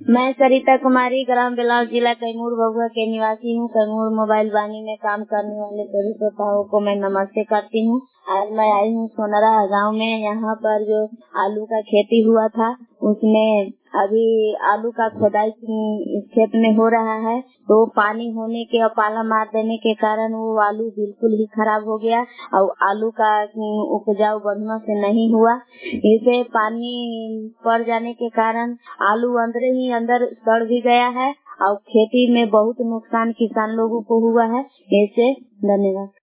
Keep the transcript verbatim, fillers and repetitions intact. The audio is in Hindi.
मैं सरिता कुमारी, ग्राम बेलाव, जिला कैमूर बबुआ के निवासी हूँ। कैमूर मोबाइल वाणी में काम करने वाले सभी श्रोताओं को मैं नमस्ते करती हूँ। आज मैं आई हूँ सोनरा गांव में। यहाँ पर जो आलू का खेती हुआ था, उसमें अभी आलू का खुदाई इस खेत में हो रहा है, तो पानी होने के और पाला मार देने के कारण वो आलू बिल्कुल ही खराब हो गया और आलू का उपजाऊ बढ़िया से नहीं हुआ। इसे पानी पड़ जाने के कारण आलू अंदर ही अंदर सड़ भी गया है और खेती में बहुत नुकसान किसान लोगों को हुआ है। ऐसे धन्यवाद।